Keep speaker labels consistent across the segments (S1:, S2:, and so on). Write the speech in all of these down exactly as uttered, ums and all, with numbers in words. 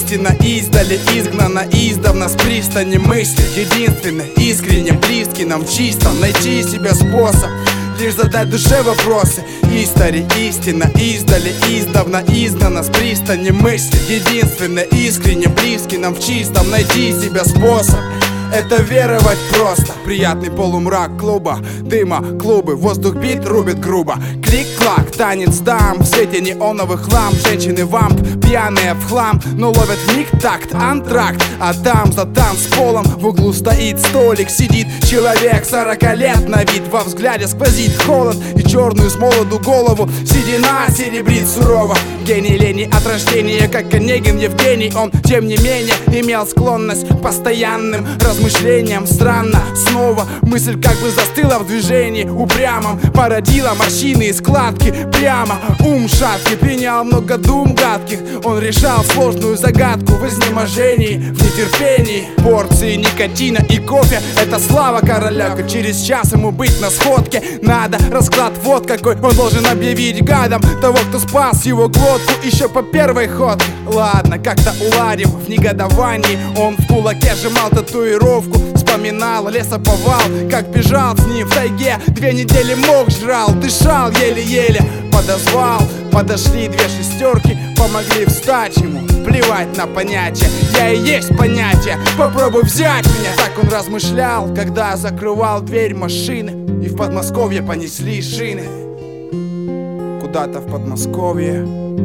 S1: истина издали изгнана издавна с пристани мысли. Единственный, искренне близкий нам в чистом найти себе способ лишь задать душе вопросы. Истори, истина издали издавна изгнана с пристани мысли. Единственный, искренне близкий нам в чистом найти себе способ это веровать просто. Приятный полумрак клуба, дыма, клубы, воздух бит рубит грубо. Клик-клак, танец дам, в свете неоновых ламп. Женщины вамп, пьяные в хлам, но ловят миг такт, антракт. А там за танцполом в углу стоит столик. Сидит человек сорока лет на вид, во взгляде сквозит холод и черную с молоду голову седина серебрит сурово. Гений лени от рождения, как Онегин Евгений. Он, тем не менее, имел склонность к постоянным размышлениям. Странно, снова мысль как бы застыла в движении упрямом, породила морщины и складки прямо. Ум шаткий принял много дум гадких. Он решал сложную загадку в изнеможении, в нетерпении. Порции никотина и кофе — это слава короля. Через час ему быть на сходке надо. Расклад вот какой, он должен объявить гадом того, кто спас его глотку еще по первой ходке. Ладно, как-то уладим в негодовании. Он в кулаке сжимал татуировку, вспоминал лесоповал, как бежал с ним в тайге. Две недели мох жрал, дышал еле-еле. Подозвал, подошли две шестерки, помогли встать ему. Плевать на понятия, я и есть понятие. Попробуй взять меня. Так он размышлял, когда закрывал дверь машины. И в Подмосковье понесли шины. Куда-то в Подмосковье.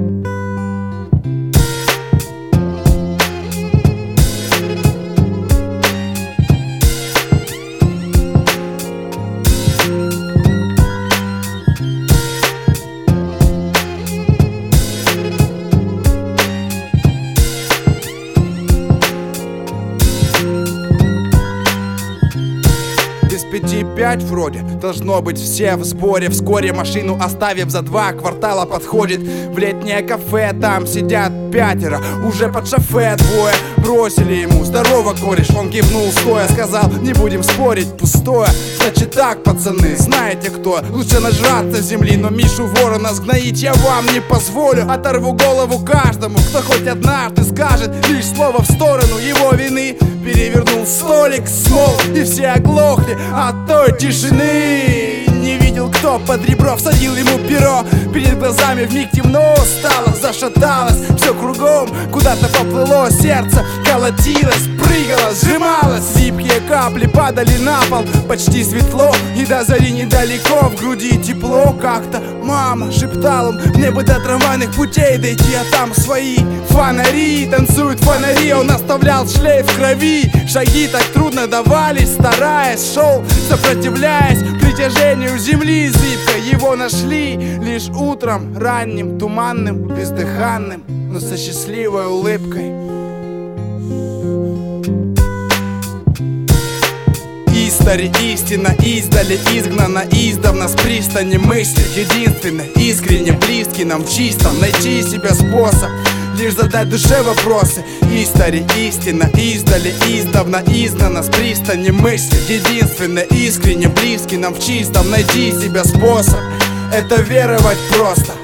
S1: Пяти пять вроде, должно быть все в сборе. Вскоре машину оставив за два квартала подходит в летнее кафе. Там сидят пятеро, уже под шофе двое. Бросили ему: здорово, кореш. Он кивнул стоя, сказал: не будем спорить, пустое. Значит так, пацаны, знаете кто? Лучше нажраться земли, но Мишу Ворона сгноить я вам не позволю. Оторву голову каждому, кто хоть однажды скажет лишь слово в сторону его вины. Перевернул столик, смол, и все оглохли от той тишины. Не видел, кто под ребро всадил ему перо. Перед глазами вмиг темно стало, зашаталось все кругом. Куда-то поплыло сердце, колотилось, прыгало, сжималось. Липкие капли падали на пол, почти светло, и до зари недалеко. В груди тепло как-то. Мама шептала: мне бы до трамвайных путей дойти, а там свои фонари. Танцуют фонари, он оставлял шлейф крови. Шаги так трудно давались, стараясь, шел, сопротивляясь притяжению земли зыбко. Его нашли лишь утром, ранним, туманным, бездыханным, но со счастливой улыбкой. Истори, истина издали изгнана издавна с пристани мысли. Единственный, искренне близкий нам в чистом найти себе способ лишь задать душе вопросы. Истори, истина издали издавна изгнана с пристани мысли. Единственный, искренне близкий нам в чистом найти себе способ это веровать просто.